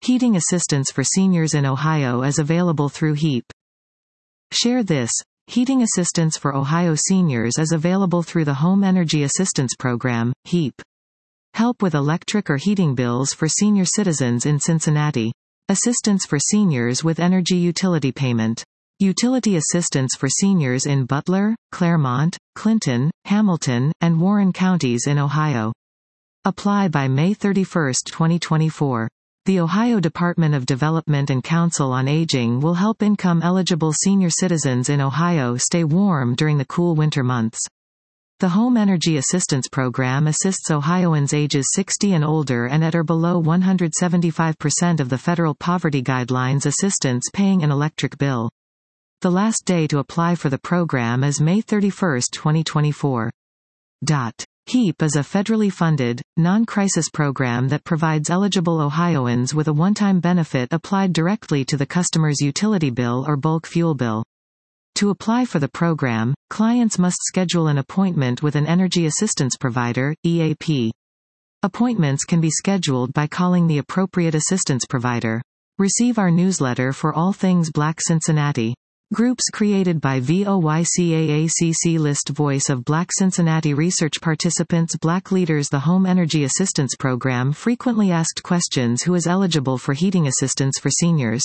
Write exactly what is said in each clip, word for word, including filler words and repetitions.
Heating assistance for seniors in Ohio is available through HEAP. Share this. Heating assistance for Ohio seniors is available through the Home Energy Assistance Program, HEAP. Help with electric or heating bills for senior citizens in Cincinnati. Assistance for seniors with energy utility payment. Utility assistance for seniors in Butler, Claremont, Clinton, Hamilton, and Warren counties in Ohio. Apply by May thirty-first, twenty twenty-four. The Ohio Department of Development and Council on Aging will help income-eligible senior citizens in Ohio stay warm during the cool winter months. The Home Energy Assistance Program assists Ohioans ages sixty and older and at or below one hundred seventy-five percent of the federal poverty guidelines assistance paying an electric bill. The last day to apply for the program is May thirty-first, twenty twenty-four. HEAP is a federally funded, non-crisis program that provides eligible Ohioans with a one-time benefit applied directly to the customer's utility bill or bulk fuel bill. To apply for the program, clients must schedule an appointment with an Energy Assistance Provider, E A P. Appointments can be scheduled by calling the appropriate assistance provider. Receive our newsletter for all things Black Cincinnati. Groups created by V O Y C A A C C list Voice of Black Cincinnati research participants Black leaders The Home Energy Assistance Program frequently asked questions Who is eligible for heating assistance for seniors?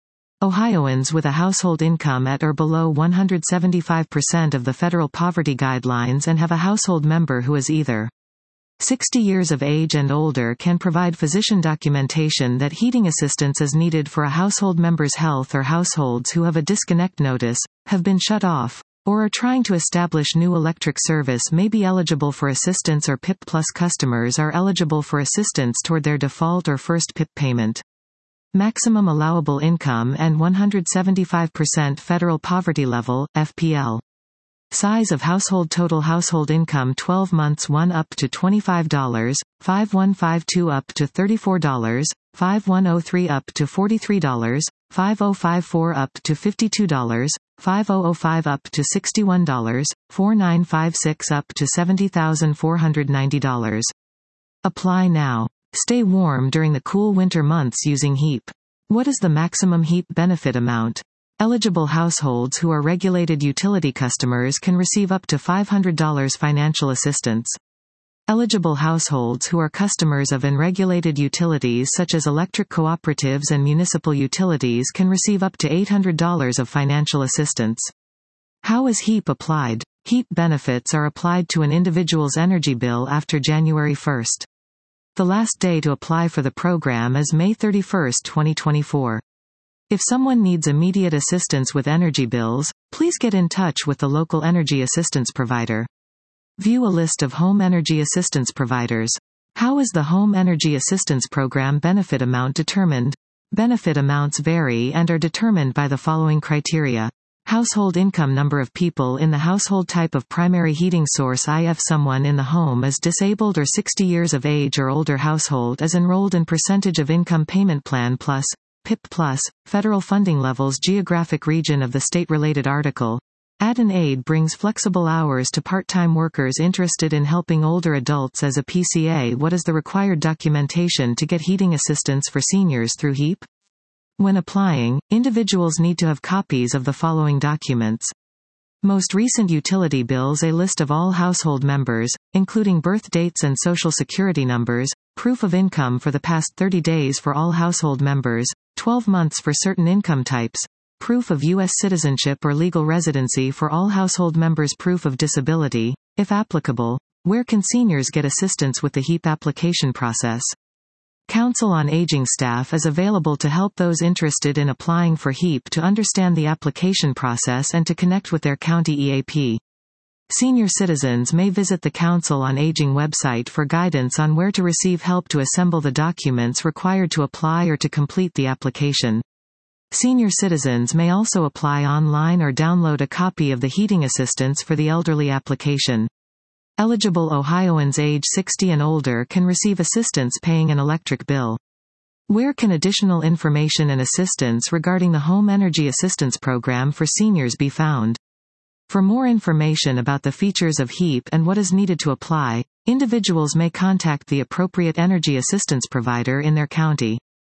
Ohioans with a household income at or below one hundred seventy-five percent of the federal poverty guidelines and have a household member who is either sixty years of age and older can provide physician documentation that heating assistance is needed for a household member's health, or households who have a disconnect notice, have been shut off, or are trying to establish new electric service may be eligible for assistance, or P I P Plus customers are eligible for assistance toward their default or first P I P payment. Maximum allowable income and one hundred seventy-five percent federal poverty level, F P L. Size of household total household income twelve months one up to twenty-five dollars, five one five two up to thirty-four dollars, five one oh three up to forty-three dollars, five oh five four up to fifty-two dollars, five oh oh five up to sixty-one dollars, four nine five six up to seventy thousand four hundred ninety dollars. Apply now. Stay warm during the cool winter months using HEAP. What is the maximum HEAP benefit amount? Eligible households who are regulated utility customers can receive up to five hundred dollars financial assistance. Eligible households who are customers of unregulated utilities such as electric cooperatives and municipal utilities can receive up to eight hundred dollars of financial assistance. How is HEAP applied? HEAP benefits are applied to an individual's energy bill after January first. The last day to apply for the program is May thirty-first, twenty twenty-four. If someone needs immediate assistance with energy bills, please get in touch with the local energy assistance provider. View a list of home energy assistance providers. How is the Home Energy Assistance Program benefit amount determined? Benefit amounts vary and are determined by the following criteria. Household income, number of people in the household, type of primary heating source, if someone in the home is disabled or sixty years of age or older, household is enrolled in percentage of income payment plan plus, P I P Plus, federal funding levels, geographic region of the state. Related article. Add an aid brings flexible hours to part-time workers interested in helping older adults as a P C A. What is the required documentation to get heating assistance for seniors through HEAP? When applying, individuals need to have copies of the following documents. Most recent utility bills, a list of all household members, including birth dates and social security numbers, proof of income for the past thirty days for all household members, twelve months for certain income types, proof of U S citizenship or legal residency for all household members, proof of disability, if applicable. Where can seniors get assistance with the HEAP application process? Council on Aging staff is available to help those interested in applying for HEAP to understand the application process and to connect with their county E A P. Senior citizens may visit the Council on Aging website for guidance on where to receive help to assemble the documents required to apply or to complete the application. Senior citizens may also apply online or download a copy of the Heating Assistance for the Elderly application. Eligible Ohioans age sixty and older can receive assistance paying an electric bill. Where can additional information and assistance regarding the Home Energy Assistance Program for seniors be found? For more information about the features of HEAP and what is needed to apply, individuals may contact the appropriate energy assistance provider in their county.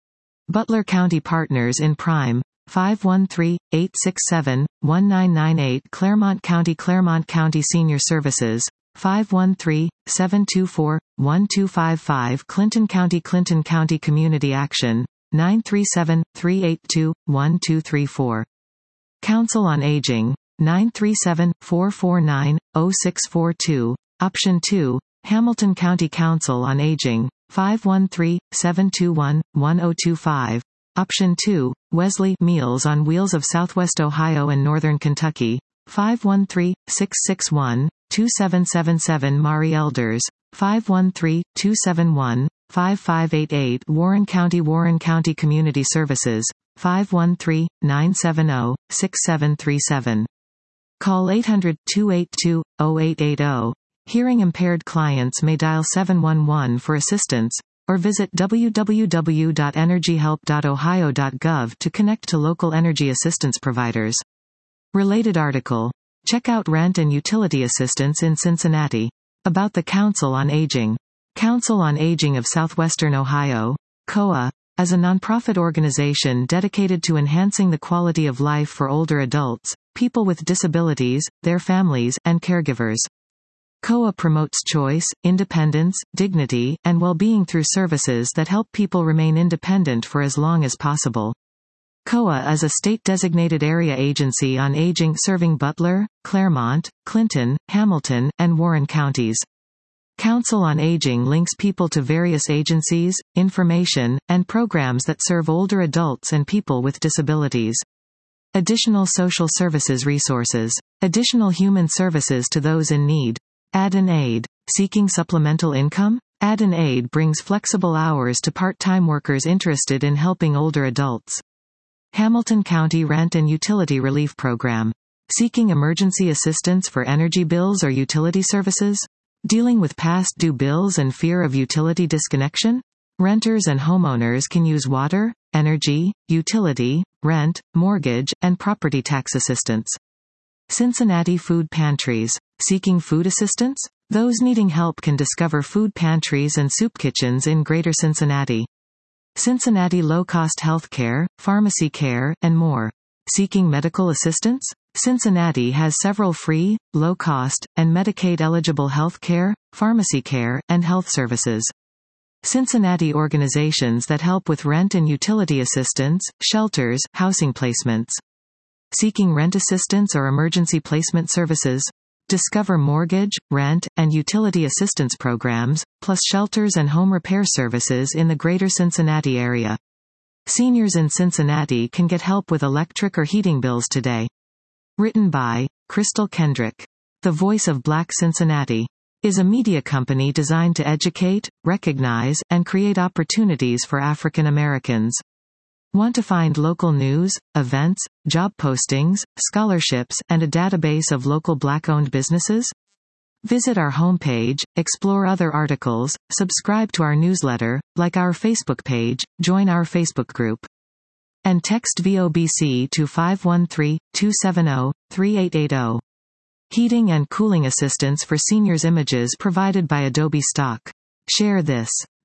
Butler County Partners in Prime, five one three, eight six seven, one nine nine eight. Claremont County Claremont County Senior Services, five one three, seven two four, one two five five. Clinton County Clinton County Community Action, nine three seven, three eight two, one two three four. Council on Aging, nine three seven, four four nine, zero six four two. Option two, Hamilton County Council on Aging, five one three, seven two one, one zero two five. Option two, Wesley Meals on Wheels of Southwest Ohio and Northern Kentucky, five one three, six six one, two seven seven seven. Maury Elders, five one three, two seven one, five five eight eight. Warren County Warren County Community Services, five one three, nine seven zero, six seven three seven. Call eight hundred, two eight two, zero eight eight zero. Hearing impaired clients may dial seven one one for assistance, or visit w w w dot energy help dot ohio dot gov to connect to local energy assistance providers. Related article. Check out rent and utility assistance in Cincinnati. About the Council on Aging. Council on Aging of Southwestern Ohio, C O A, is a nonprofit organization dedicated to enhancing the quality of life for older adults, people with disabilities, their families, and caregivers. C O A promotes choice, independence, dignity, and well-being through services that help people remain independent for as long as possible. C O A is a state-designated area agency on aging serving Butler, Claremont, Clinton, Hamilton, and Warren counties. Council on Aging links people to various agencies, information, and programs that serve older adults and people with disabilities. Additional social services resources. Additional human services to those in need. Add an aid. Seeking supplemental income? Add an aid brings flexible hours to part-time workers interested in helping older adults. Hamilton County Rent and Utility Relief Program. Seeking emergency assistance for energy bills or utility services? Dealing with past due bills and fear of utility disconnection? Renters and homeowners can use water, energy, utility, rent, mortgage, and property tax assistance. Cincinnati Food Pantries. Seeking food assistance? Those needing help can discover food pantries and soup kitchens in Greater Cincinnati. Cincinnati Low-Cost Healthcare, Pharmacy Care, and more. Seeking medical assistance? Cincinnati has several free, low-cost, and Medicaid-eligible health care, pharmacy care, and health services. Cincinnati organizations that help with rent and utility assistance, shelters, housing placements. Seeking rent assistance or emergency placement services? Discover mortgage, rent, and utility assistance programs, plus shelters and home repair services in the Greater Cincinnati area. Seniors in Cincinnati can get help with electric or heating bills today. Written by Crystal Kendrick. The Voice of Black Cincinnati is a media company designed to educate, recognize, and create opportunities for African Americans. Want to find local news, events, job postings, scholarships, and a database of local Black-owned businesses? Visit our homepage, explore other articles, subscribe to our newsletter, like our Facebook page, join our Facebook group. And text V O B C to five one three, two seven zero, three eight eight zero. Heating and cooling assistance for seniors. Images provided by Adobe Stock. Share this.